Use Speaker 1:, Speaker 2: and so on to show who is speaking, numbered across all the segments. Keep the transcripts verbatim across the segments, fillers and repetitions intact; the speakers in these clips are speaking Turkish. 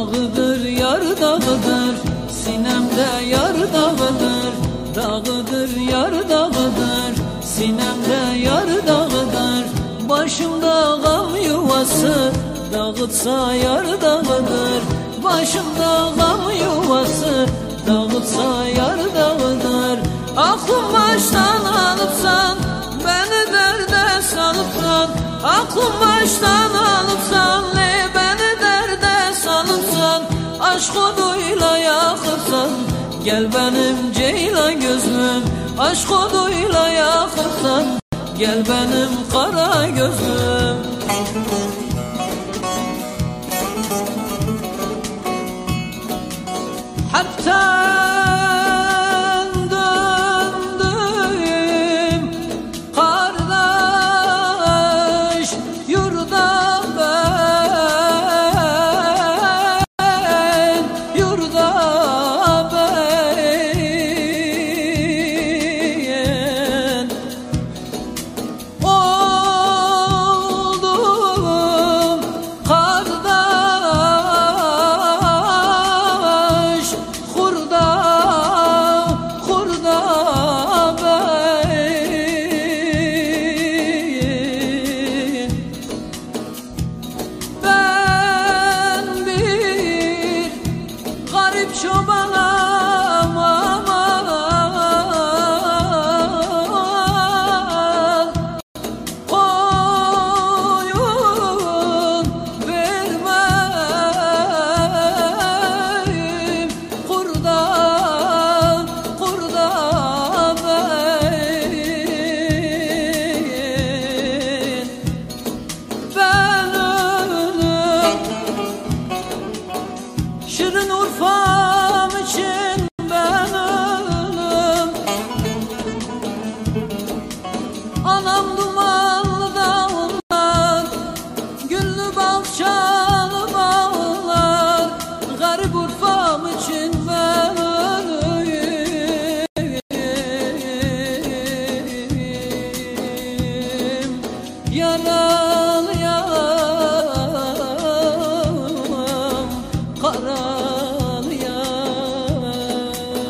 Speaker 1: Dağıdır yar dağıdır, sinemde yar dağıdır. Dağıdır yar dağıdır, sinemde yar dağıdır. Başımda gam yuvası, dağıtsa yar dağıdır. Başımda gam yuvası, dağıtsa yar dağıdır. Aklım baştan alıpsan, beni derde salıpsan. Aklım baştan alıpsan, ne beni derde salıpsan. Aşk oduyla yakıpsan, gel benim ceylan gözlüm. Aşk oduyla yakıpsan, gel benim kara gözlüm. Hatta çobanam aman, koyun vermem, kurda kurda ben, ben ölüm Şirin Urfa'm için ben ölüm. Anam dumanlı dağlar, güllü bahçalı bağlar. Garip Urfa'm için ben ölüm. Yaralı yaram, karalı yaram.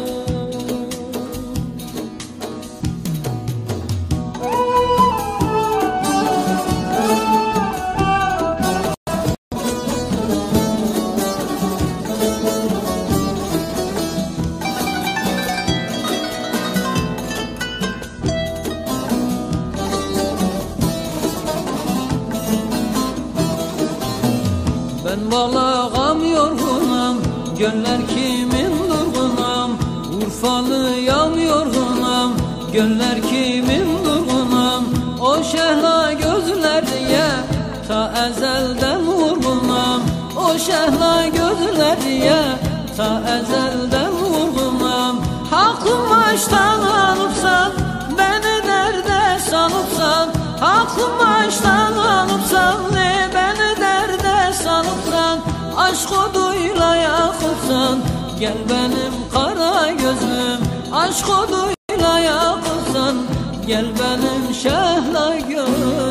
Speaker 1: Ben balağam yorgunam, göller kimin durgunam. Urfalıyam yorgunam, göller kimin durgunam. O şehla gözler diye ta ezelden vurgunam. O şehla gözler diye ta ezelden vurgunam. Hakkım baştan alıpsan, beni derde salıpsan. Hakkım baştan alıpsan, ne beni derde salıpsan. Aşk oduyla yakıpsan, gel benim kara gözlüm. Aşk oduyla yakıpsan, gel benim şehla gözlüm.